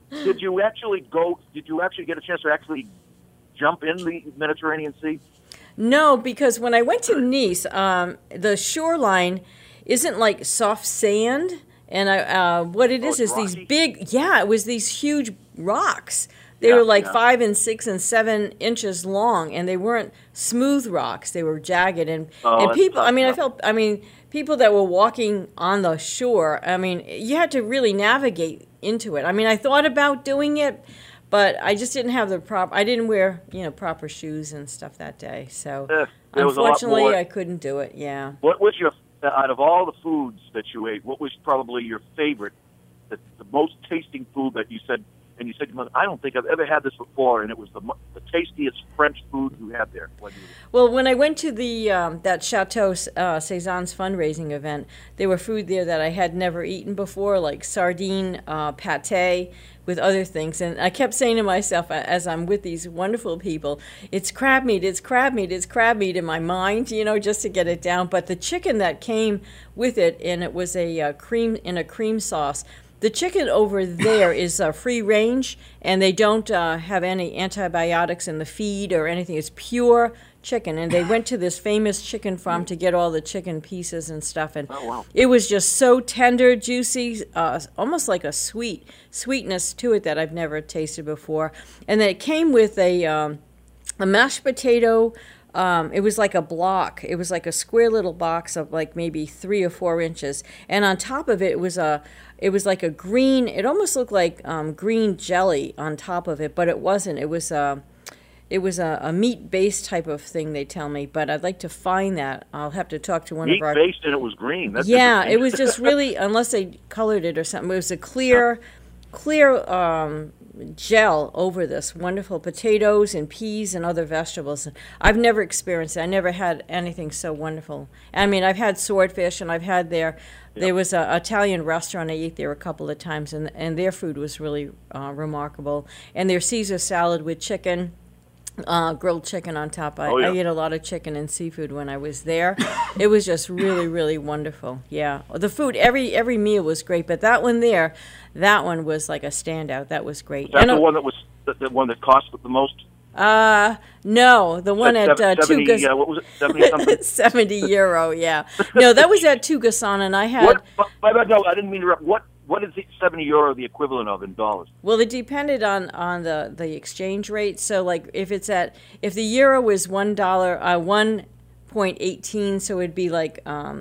Did you actually get a chance to actually jump in the Mediterranean Sea? No, because when I went to Nice, the shoreline isn't like soft sand, and what it is these big, it was these huge rocks. They were like 5 and 6 and 7 inches long, and they weren't smooth rocks. They were jagged, and people. People that were walking on the shore. I mean, you had to really navigate into it. I mean, I thought about doing it, but I just didn't have I didn't wear proper shoes and stuff that day. So unfortunately, I couldn't do it. Yeah. What was out of all the foods that you ate? What was probably your favorite? The most tasting food that you said? And you said, I don't think I've ever had this before, and it was the tastiest French food you had there. Well, when I went to the that Chateau Cézanne's fundraising event, there were food there that I had never eaten before, like sardine pâté with other things. And I kept saying to myself, as I'm with these wonderful people, it's crab meat, it's crab meat, it's crab meat in my mind, just to get it down. But the chicken that came with it, and it was a cream sauce. The chicken over there is free range, and they don't have any antibiotics in the feed or anything. It's pure chicken, and they went to this famous chicken farm to get all the chicken pieces and stuff, and it was just so tender, juicy, almost like a sweetness to it that I've never tasted before. And then it came with a mashed potato. It was like a block. It was like a square little box of like maybe 3 or 4 inches, and on top of it, it was like a green. It almost looked like green jelly on top of it, but it wasn't. It was a meat-based type of thing, they tell me. But I'd like to find that. I'll have to talk to one of our meat-based, and it was green. That's it was just really, unless they colored it or something. It was a clear gel over this wonderful potatoes and peas and other vegetables. I've never experienced it. I never had anything so wonderful. I mean, I've had swordfish, and I've had there was an Italian restaurant I ate there a couple of times, and their food was really remarkable. And their Caesar salad with chicken, grilled chicken on top. I ate a lot of chicken and seafood when I was there. It was just really, really wonderful. Yeah, the food, every meal was great, but that one was like a standout. That was great. That's the one that was the one that cost the most. No, the one at 70, what was it? 70 something. €70. Yeah. No, that was at Tucson, and I had. No, I didn't mean to interrupt. What is the €70 the equivalent of in dollars? Well, it depended on the exchange rate. So, like, if the euro was $1.18, so it'd be like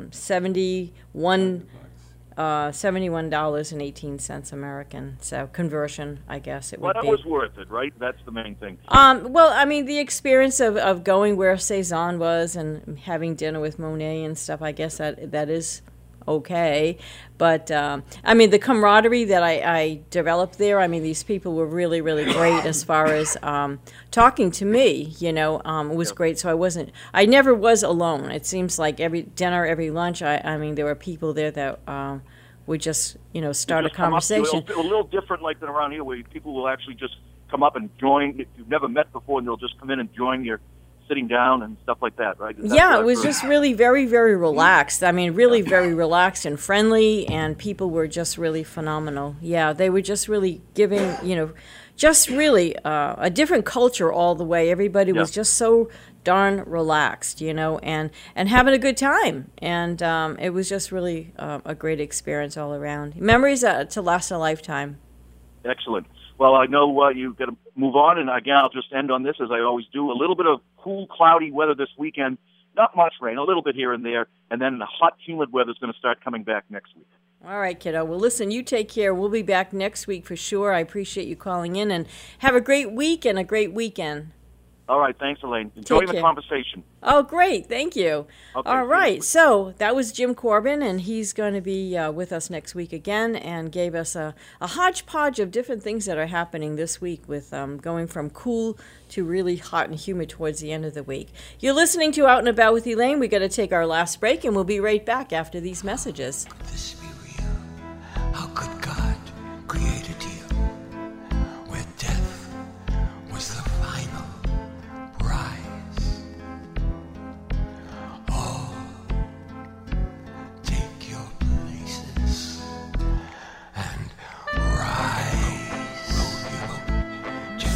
$71.18 American. So conversion, I guess it would be. Well, that was worth it, right? That's the main thing. Well, I mean, the experience of going where Cézanne was and having dinner with Monet and stuff, I guess that is okay. But, I mean, the camaraderie that I developed there, I mean, these people were really, really great as far as talking to me, it was great. So I never was alone. It seems like every dinner, every lunch, I mean, there were people there that would just, start a conversation. A little different like than around here, where people will actually just come up and join. If you've never met before, and they'll just come in and join your sitting down and stuff like that, right? Yeah, it was just really very, very relaxed. I mean, really very relaxed and friendly, and people were just really phenomenal. Yeah, they were just really giving, just really a different culture all the way. Everybody was just so darn relaxed, and having a good time. And it was just really a great experience all around. Memories to last a lifetime. Excellent. Well, I know you've got to move on, and again, I'll just end on this, as I always do. A little bit of cool, cloudy weather this weekend. Not much rain, a little bit here and there, and then the hot, humid weather is going to start coming back next week. All right, kiddo. Well, listen, you take care. We'll be back next week for sure. I appreciate you calling in, and have a great week and a great weekend. All right, thanks, Elaine. Enjoying the conversation. Oh, great. Thank you. Okay, all right. So that was Jim Corbin, and he's going to be with us next week again, and gave us a hodgepodge of different things that are happening this week, with going from cool to really hot and humid towards the end of the week. You're listening to Out and About with Elaine. We got to take our last break, and we'll be right back after these messages. Could this be real? How could God create a deal where death was the final prize? All take your places and rise.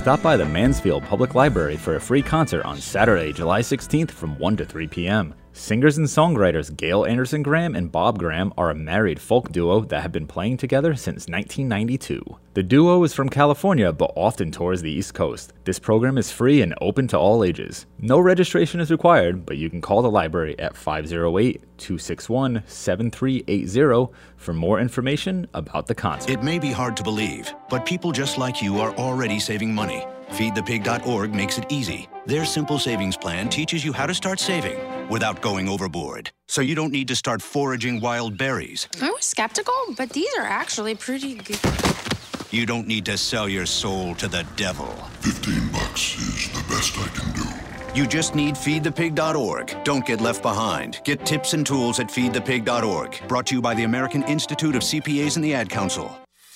Stop by the Mansfield Public Library for a free concert on Saturday, July 16th from 1 to 3 p.m. Singers and songwriters Gail Anderson Graham and Bob Graham are a married folk duo that have been playing together since 1992. The duo is from California but often tours the East Coast. This program is free and open to all ages. No registration is required, but you can call the library at 508-261-7380 for more information about the concert. It may be hard to believe, but people just like you are already saving money. FeedThePig.org makes it easy. Their simple savings plan teaches you how to start saving without going overboard. So you don't need to start foraging wild berries. I was skeptical, but these are actually pretty good. You don't need to sell your soul to the devil. $15 is the best I can do. You just need FeedThePig.org. Don't get left behind. Get tips and tools at FeedThePig.org. Brought to you by the American Institute of CPAs and the Ad Council.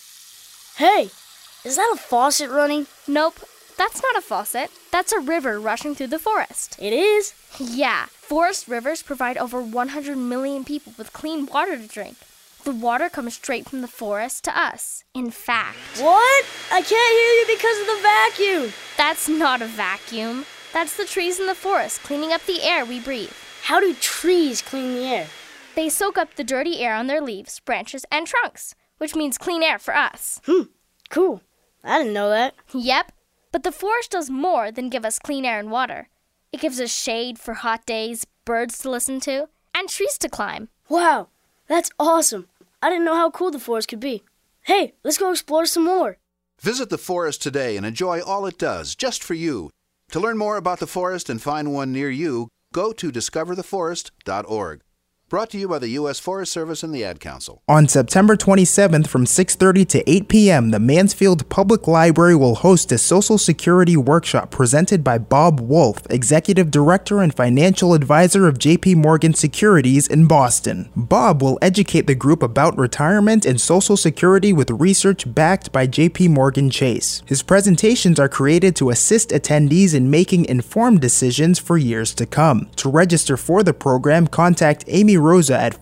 Hey, is that a faucet running? Nope, that's not a faucet. That's a river rushing through the forest. It is? Yeah, forest rivers provide over 100 million people with clean water to drink. The water comes straight from the forest to us. In fact... What? I can't hear you because of the vacuum. That's not a vacuum. That's the trees in the forest cleaning up the air we breathe. How do trees clean the air? They soak up the dirty air on their leaves, branches, and trunks, which means clean air for us. Cool. I didn't know that. Yep. But the forest does more than give us clean air and water. It gives us shade for hot days, birds to listen to, and trees to climb. Wow, that's awesome. I didn't know how cool the forest could be. Hey, let's go explore some more. Visit the forest today and enjoy all it does, just for you. To learn more about the forest and find one near you, go to discovertheforest.org. Brought to you by the U.S. Forest Service and the Ad Council. On September 27th from 6:30 to 8 p.m., the Mansfield Public Library will host a Social Security workshop presented by Bob Wolf, Executive Director and Financial Advisor of J.P. Morgan Securities in Boston. Bob will educate the group about retirement and Social Security with research backed by J.P. Morgan Chase. His presentations are created to assist attendees in making informed decisions for years to come. To register for the program, contact Amy Rosa at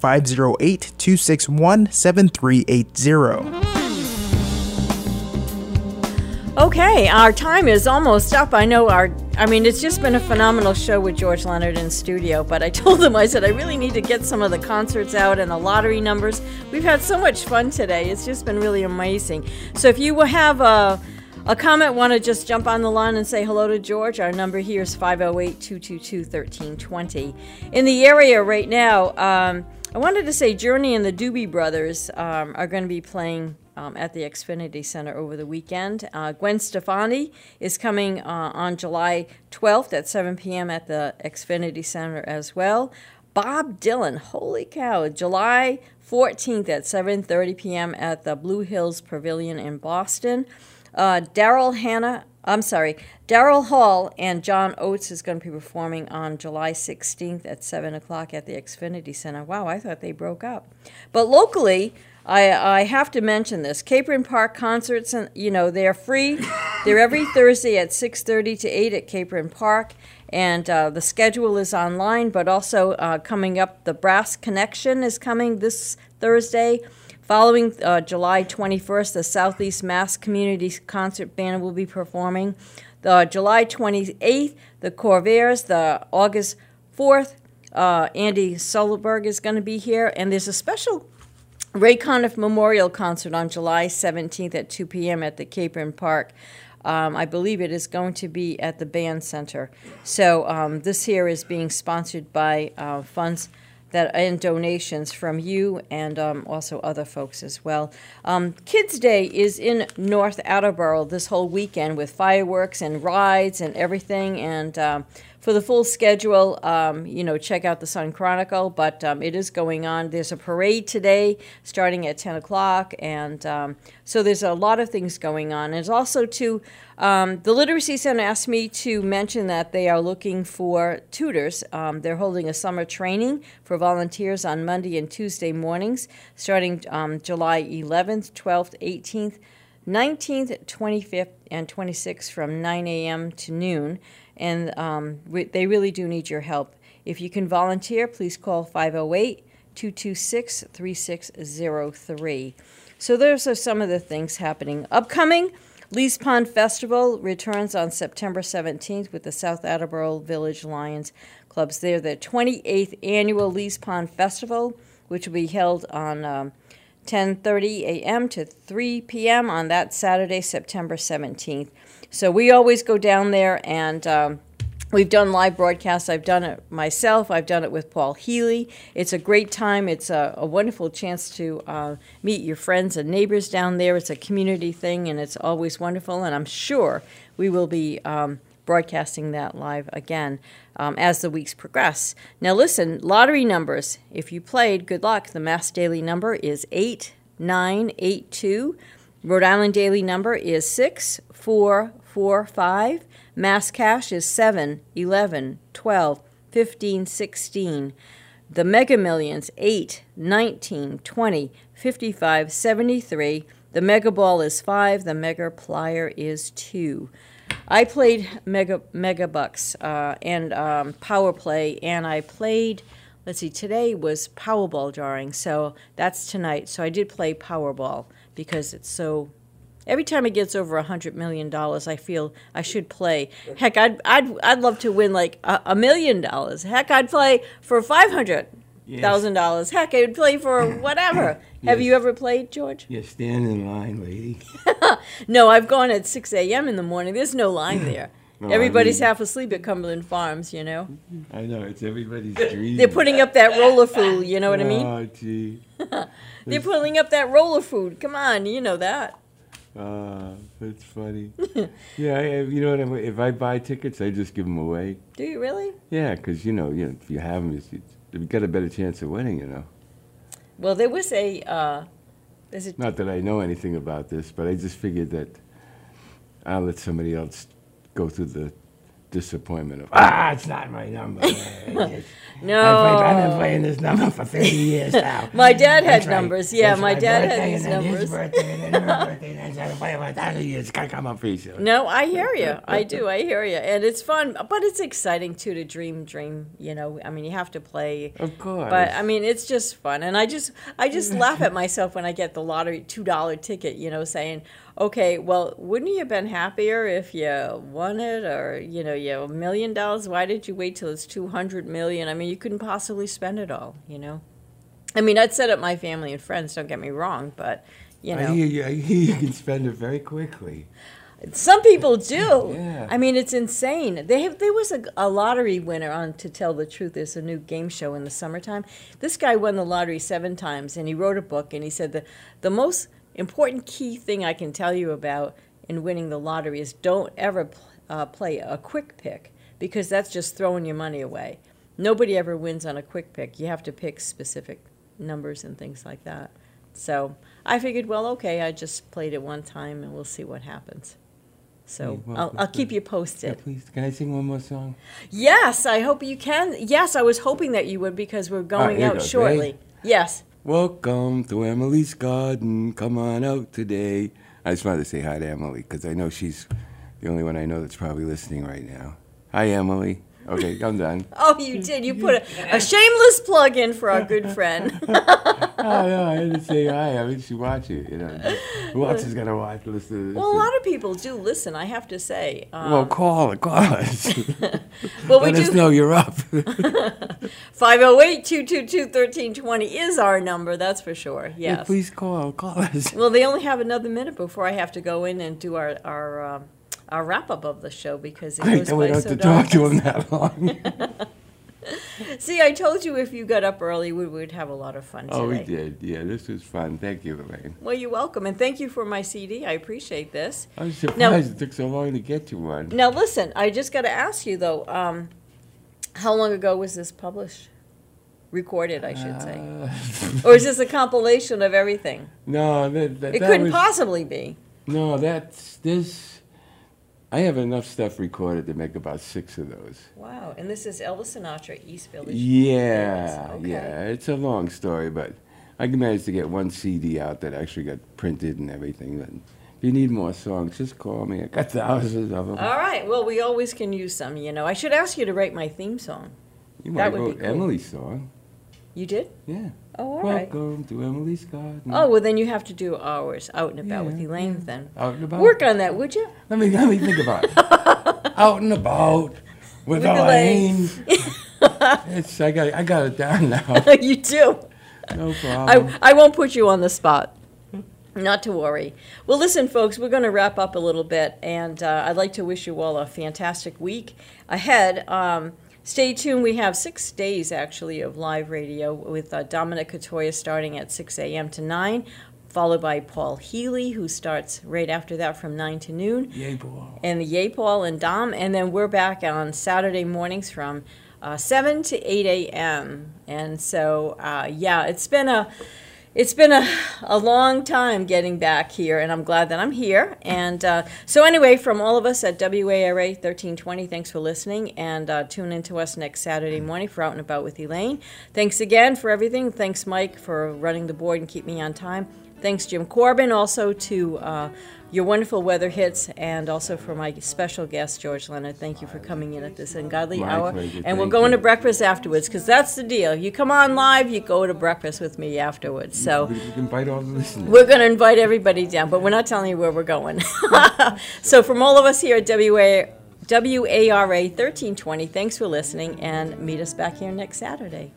508-261-7380. Okay, our time is almost up. It's just been a phenomenal show with George Leonard in studio, but I told him, I said, I really need to get some of the concerts out and the lottery numbers. We've had so much fun today. It's just been really amazing. So if you will have a comment, want to just jump on the line and say hello to George, our number here is 508-222-1320. In the area right now, I wanted to say Journey and the Doobie Brothers are going to be playing at the Xfinity Center over the weekend. Gwen Stefani is coming on July 12th at 7 p.m. at the Xfinity Center as well. Bob Dylan, holy cow, July 14th at 7:30 p.m. at the Blue Hills Pavilion in Boston. Daryl Hall and John Oates is going to be performing on July 16th at 7 o'clock at the Xfinity Center. Wow, I thought they broke up. But locally, I have to mention this. Capron Park concerts, and they're free. They're every Thursday at 6:30 to 8 at Capron Park. And the schedule is online, but also coming up, the Brass Connection is coming this Thursday. Following July 21st, the Southeast Mass Community Concert Band will be performing. The July 28th, the Corvairs. The August 4th, Andy Soderberg is going to be here. And there's a special Ray Conniff Memorial Concert on July 17th at 2 p.m. at the Capron Park. I believe it is going to be at the Band Center. So this here is being sponsored by funds and donations from you and also other folks as well. Kids Day is in North Attleboro this whole weekend with fireworks and rides and everything. And for the full schedule, check out the Sun Chronicle. But it is going on. There's a parade today starting at 10 o'clock. And so there's a lot of things going on. There's also, the Literacy Center asked me to mention that they are looking for tutors. They're holding a summer training for volunteers on Monday and Tuesday mornings, starting July 11th, 12th, 18th, 19th, 25th, and 26th from 9 a.m. to noon. And they really do need your help. If you can volunteer, please call 508-226-3603. So those are some of the things happening. Upcoming, Lee's Pond Festival returns on September 17th with the South Attleboro Village Lions Clubs. They're the 28th annual Lee's Pond Festival, which will be held on 10:30 a.m. to 3 p.m. on that Saturday, September 17th. So we always go down there, and we've done live broadcasts. I've done it myself. I've done it with Paul Healy. It's a great time. It's a wonderful chance to meet your friends and neighbors down there. It's a community thing, and it's always wonderful, and I'm sure we will be broadcasting that live again as the weeks progress. Now listen, lottery numbers. If you played, good luck. The Mass Daily number is 8982. Rhode Island Daily number is 6445. Mass Cash is 7, 11, 12, 15, 16. The Mega Millions, 8, 19, 20, 55, 73. The Mega Ball is 5. The Mega Plier is 2. I played Mega Bucks and Power Play, and I played, let's see, today was Powerball drawing, so that's tonight. So I did play Powerball because it's so, every time it gets over $100 million, I feel I should play. Heck, I'd love to win like $1 million. Heck, I'd play for $500,000. Heck, I'd play for whatever. Yes. Have you ever played, George? Yeah, stand in line, lady. No, I've gone at 6 a.m. in the morning. There's no line there. No, everybody's half asleep at Cumberland Farms, you know. I know, it's everybody's dream. They're putting up that roller food, you know what I mean? Oh, gee. They're putting up that roller food. Come on, you know that. That's funny. Yeah, you know what? If I buy tickets, I just give them away. Do you really? Yeah, because, you know, if you have them, you've got a better chance of winning, you know. Well, there was a... Not that I know anything about this, but I just figured that I'll let somebody else go through the disappointment of, it's not my number. No. I've been playing this number for 50 years now. My dad had numbers. Yeah, my dad had these numbers. His birthday and then her birthday, and then I've been playing for 1,000 years. It's got to come up pretty soon. No, I hear you. I do. I hear you. And it's fun, but it's exciting, too, to dream, you know. I mean, you have to play. Of course. But, I mean, it's just fun. And I just laugh at myself when I get the lottery $2 ticket, you know, saying, okay, well, wouldn't you have been happier if you won it, or, you know, you have $1 million? Why did you wait till it's $200 million? I mean, you couldn't possibly spend it all, you know. I mean, I'd set up my family and friends, don't get me wrong, but, you know. I hear you can spend it very quickly. Some people do. Yeah. I mean, it's insane. There was a lottery winner on To Tell the Truth. There's a new game show in the summertime. This guy won the lottery 7 times, and he wrote a book, and he said the most important key thing I can tell you about in winning the lottery is don't ever play a quick pick, because that's just throwing your money away. Nobody ever wins on a quick pick. You have to pick specific numbers and things like that. So I figured, well, okay, I just played it one time, and we'll see what happens. So I'll keep you posted. Yeah, please, can I sing one more song? Yes, I hope you can. Yes, I was hoping that you would, because we're going out shortly. Right? Yes. Welcome to Emily's Garden. Come on out today. I just wanted to say hi to Emily, because I know she's the only one I know that's probably listening right now. Hi, Emily. Okay, I'm done. Oh, you did. You put a shameless plug in for our good friend. No, I had to say hi. I mean, she watches, you know. Who else is going to watch, listen to this? Well, a lot of people do listen, I have to say. Well, call us. Well, Let us know you're up. 508-222-1320 is our number, that's for sure, yes. Yeah, please call us. Well, they only have another minute before I have to go in and do our wrap-up of the show, because it goes by so we don't have to talk to him that long. See, I told you if you got up early, we would have a lot of fun today. Oh, we did. Yeah, this was fun. Thank you, Lorraine. Well, you're welcome, and thank you for my CD. I appreciate this. I was surprised it took so long to get you one. Now, listen, I just got to ask you, though, how long ago was this published? Recorded, I should say. Or is this a compilation of everything? No, it couldn't possibly be. No, this. I have enough stuff recorded to make about 6 of those. Wow, and this is Elvis Sinatra, East Village. Yeah, okay. Yeah, it's a long story, but I managed to get one CD out that actually got printed and everything. And if you need more songs, just call me. I got thousands of them. All right, well, we always can use some, you know. I should ask you to write my theme song. You might wrote Emily's song. You did? Yeah. Oh, all right. Welcome to Emily's Garden. Oh, well, then you have to do hours out and about with Elaine then. Out and about. Work on that, would you? Let me think about it. Out and about with Elaine. I got it down now. You do. No problem. I won't put you on the spot. Not to worry. Well, listen, folks, we're going to wrap up a little bit, and I'd like to wish you all a fantastic week ahead. Stay tuned. We have 6 days, actually, of live radio with Dominic Catoya starting at 6 a.m. to 9, followed by Paul Healy, who starts right after that from 9 to noon. Yay, Paul. And Yay, Paul and Dom. And then we're back on Saturday mornings from 7 to 8 a.m. And so, it's been a long time getting back here, and I'm glad that I'm here. And so anyway, from all of us at WARA 1320, thanks for listening, and tune in to us next Saturday morning for Out and About with Elaine. Thanks again for everything. Thanks, Mike, for running the board and keep me on time. Thanks, Jim Corbin, also to your wonderful weather hits, and also for my special guest, George Leonard. Thank you for coming in at this ungodly hour. Pleasure. And we're going to breakfast afterwards, because that's the deal. You come on live, you go to breakfast with me afterwards. So we can invite all the listeners. We're going to invite everybody down, but we're not telling you where we're going. So from all of us here at WARA 1320, thanks for listening, and meet us back here next Saturday.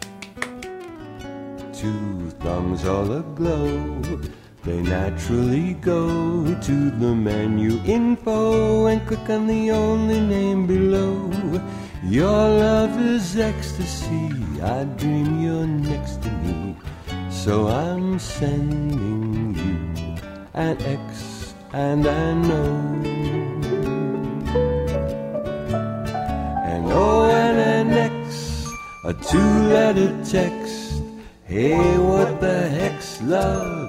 2 thumbs all aglow, they naturally go to the menu info and click on the only name below. Your love is ecstasy, I dream you're next to me, so I'm sending you an X and an O. An O and an X, a 2-letter text. Hey, what the heck's love?